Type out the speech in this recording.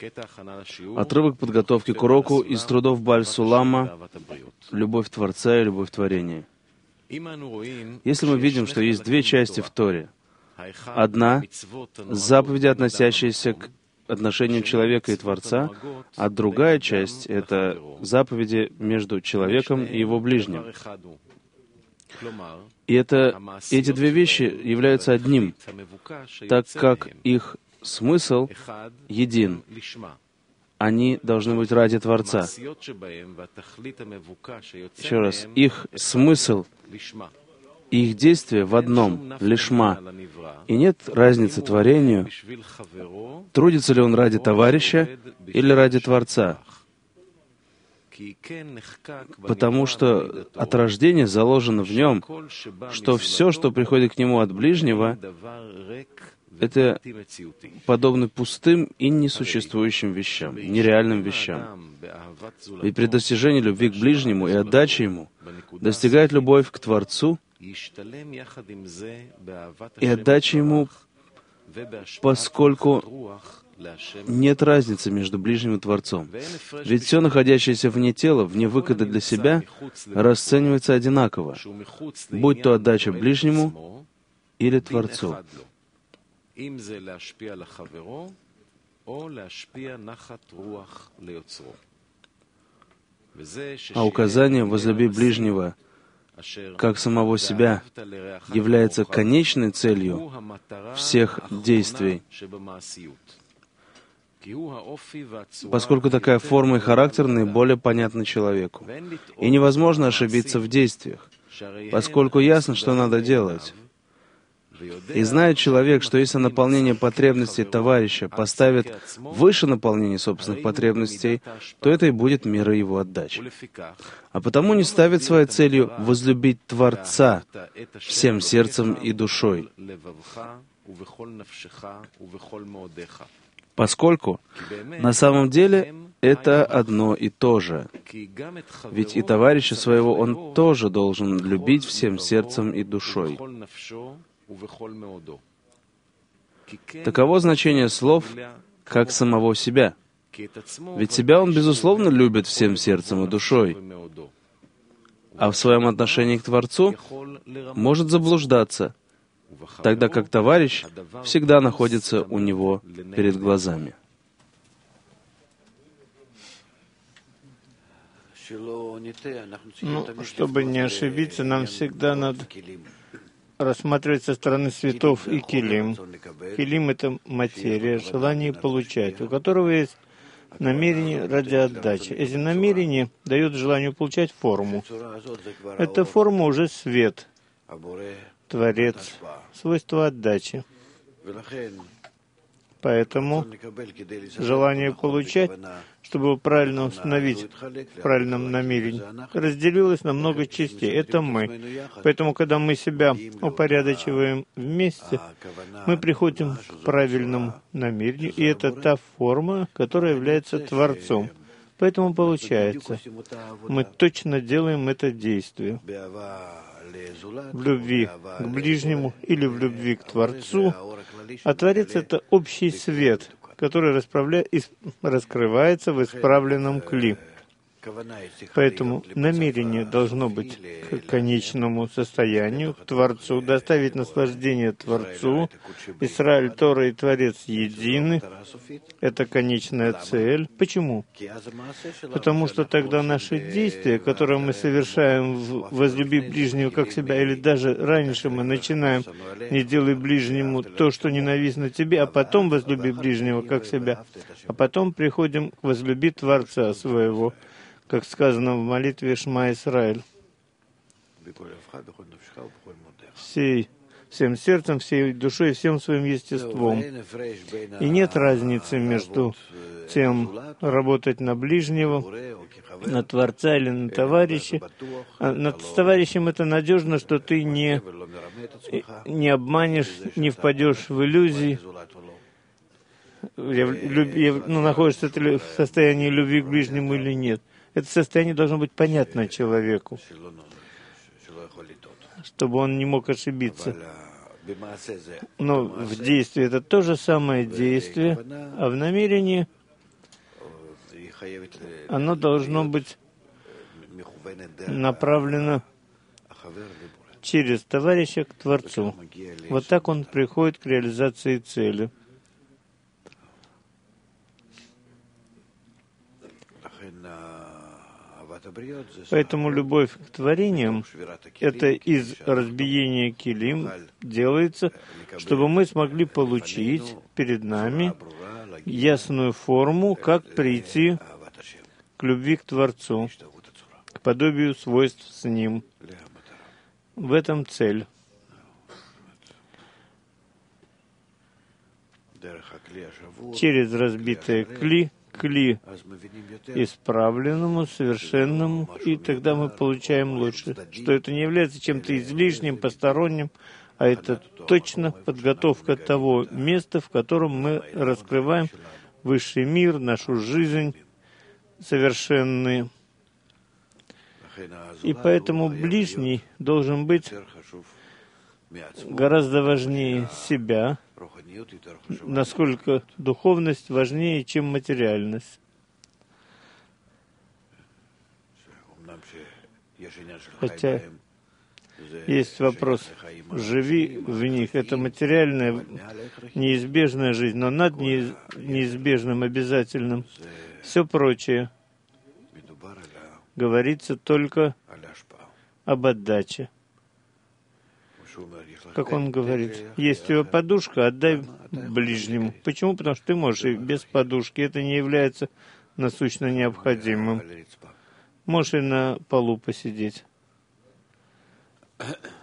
Отрывок подготовки к уроку из трудов Бааль-Сулама «Любовь Творца и любовь творения». Если мы видим, что есть две части в Торе, одна — заповеди, относящиеся к отношению человека и Творца, а другая часть — это заповеди между человеком и его ближним. И эти две вещи являются одним, так как их смысл един. Они должны быть ради Творца. Еще раз, их смысл и их действие в одном, лишма. И нет разницы творению, трудится ли он ради товарища или ради Творца. Потому что от рождения заложено в нем, что все, что приходит к нему от ближнего, это подобно пустым и несуществующим вещам, нереальным вещам. И при достижении любви к ближнему и отдаче ему достигает любовь к Творцу и отдача ему, поскольку нет разницы между ближним и Творцом. Ведь все, находящееся вне тела, вне выхода для себя, расценивается одинаково, будь то отдача ближнему или Творцу. А указание «возлюби ближнего» как самого себя является конечной целью всех действий, поскольку такая форма и характер наиболее понятны человеку. И невозможно ошибиться в действиях, поскольку ясно, что надо делать. И знает человек, что если наполнение потребностей товарища поставит выше наполнения собственных потребностей, то это и будет мера его отдачи. А потому не ставит своей целью возлюбить Творца всем сердцем и душой, поскольку на самом деле это одно и то же. Ведь и товарища своего он тоже должен любить всем сердцем и душой. Таково значение слов «как самого себя». Ведь себя он, безусловно, любит всем сердцем и душой, а в своем отношении к Творцу может заблуждаться, тогда как товарищ всегда находится у него перед глазами. Чтобы не ошибиться, нам всегда надо рассматривать со стороны светов и килим. Килим — это материя, желание получать, у которого есть намерение ради отдачи. Эти намерения дают желанию получать форму. Эта форма уже свет, Творец, свойство отдачи. Поэтому желание получать, чтобы правильно установить в правильном намерении, разделилось на много частей. Это мы. Поэтому, когда мы себя упорядочиваем вместе, мы приходим к правильному намерению, и это та форма, которая является Творцом. Поэтому получается, мы точно делаем это действие. В любви к ближнему или в любви к Творцу, а Творец — это общий свет, который раскрывается в исправленном кли. Поэтому намерение должно быть к конечному состоянию, к Творцу, доставить наслаждение Творцу. Израиль, Тора и Творец едины. Это конечная цель. Почему? Потому что тогда наши действия, которые мы совершаем в «возлюби ближнего как себя», или даже раньше мы начинаем «не делай ближнему то, что ненавистно тебе», а потом «возлюби ближнего как себя», а потом приходим к «возлюби Творца своего», как сказано в молитве «Шма Исраэль». Всем сердцем, всей душой, всем своим естеством. И нет разницы между тем, работать на ближнего, на Творца или на товарища. Над товарищем это надежно, что ты не обманешь, не впадешь в иллюзии. Находишься ты в состоянии любви к ближнему или нет. Это состояние должно быть понятно человеку, чтобы он не мог ошибиться. Но в действии это то же самое действие, а в намерении оно должно быть направлено через товарища к Творцу. Вот так он приходит к реализации цели. Поэтому любовь к творениям — это из разбиения килим делается, чтобы мы смогли получить перед нами ясную форму, как прийти к любви к Творцу, к подобию свойств с Ним. В этом цель. Через разбитое кли исправленному, совершенному, и тогда мы получаем лучше, что это не является чем-то излишним, посторонним, а это точно подготовка того места, в котором мы раскрываем высший мир, нашу жизнь совершенные. И поэтому ближний должен быть гораздо важнее себя, насколько духовность важнее, чем материальность. Хотя есть вопрос, живи в них, это материальная, неизбежная жизнь, но над неизбежным, обязательным, все прочее говорится только об отдаче. Как он говорит, есть у тебя подушка, отдай ближнему. Почему? Потому что ты можешь и без подушки. Это не является насущно необходимым. Можешь и на полу посидеть.